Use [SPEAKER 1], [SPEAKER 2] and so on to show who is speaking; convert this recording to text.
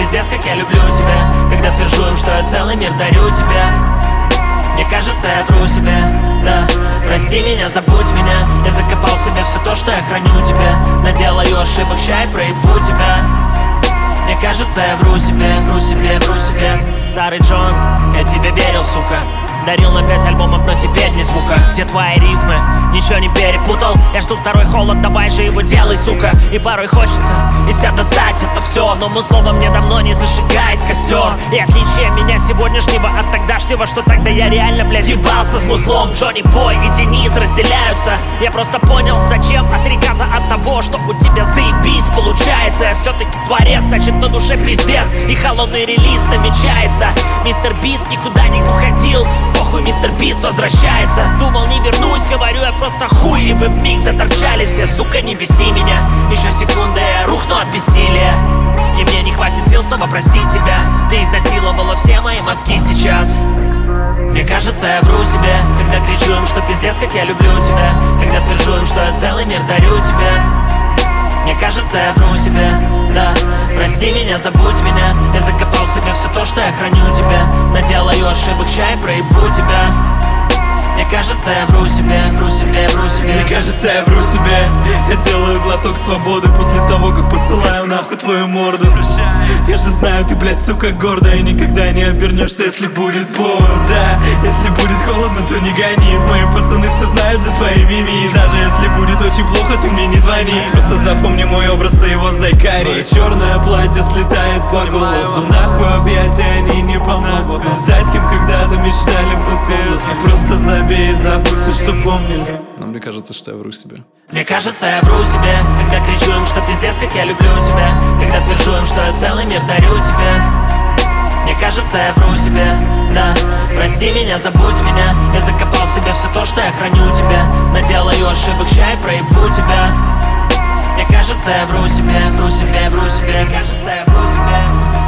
[SPEAKER 1] пиздец, как я люблю тебя. Когда твержу им, что я целый мир дарю тебе. Мне кажется, я вру себе, да. Прости меня, забудь меня. Я закопал в себе все то, что я храню тебе. Наделаю ошибок, ща и проебу тебя. Мне кажется, я вру себе, вру себе, вру себе. Старый Джон, я тебе верил, сука. Дарил на 5 альбомов, но теперь ни звука. Где твои рифмы? Ничего не перепутал. Я жду второй холод, давай же его делай, сука. И порой хочется из себя достать это все, но музло во мне давно не зажигает костер. И отличие меня сегодняшнего от тогдашнего, что тогда я реально, блядь, ебался с музлом. Джонни Бой и Денис разделяются. Я просто понял, зачем отрекаться от того, что у тебя заебись получается. Я все-таки творец, значит на душе пиздец. И холодный релиз намечается. Мистер Бист никуда не уходил. Похуй, Мистер Бист возвращается. Думал, не вернусь, говорю, я просто хуй. И вы вмиг заторчали все, сука, не беси меня. Еще секунда, я рухну от бессилия. И мне не хватит сил снова простить тебя. Ты изнасиловала все мои мозги сейчас. Мне кажется, я вру себе, когда кричу им, что пиздец, как я люблю тебя. Когда твержу им, что я целый мир дарю тебе. Мне кажется, я вру себе, да. Прости меня, забудь меня. Я закопал в себе все то, что я храню тебя. Наделаю ошибок, ща и проебу тебя. Мне кажется, я вру себе, вру себе, вру себе.
[SPEAKER 2] Мне кажется, я вру себе. Я делаю глоток свободы после того, как посылаю нахуй твою морду. Я же знаю, ты, блядь, сука, гордая. И никогда не обернешься, если будет повод, да. Если будет холодно, то не гони. Мои пацаны все знают за твои мими. И даже если будет очень плохо, ты мне не звони. Просто запомни мой образ и его зайкари. Твое черное платье слетает по голосу. Нахуй объятия, они не помогут нам стать кем когда-то мечтали в комнату. Просто забей и забудь все, что помнили. Но мне кажется, что я вру себе.
[SPEAKER 1] Мне кажется, я вру себе, когда кричу им, что пиздец, как я люблю тебя. Когда твержу им, что я целый мир дарю тебе. Мне кажется, я вру себе, да. Прости меня, забудь меня. Я закопал в себе все то, что я храню тебя. Наделаю ошибок, ща и проебу тебя. Мне кажется, я вру себе, вру себе, вру себе. Кажется, я вру себе.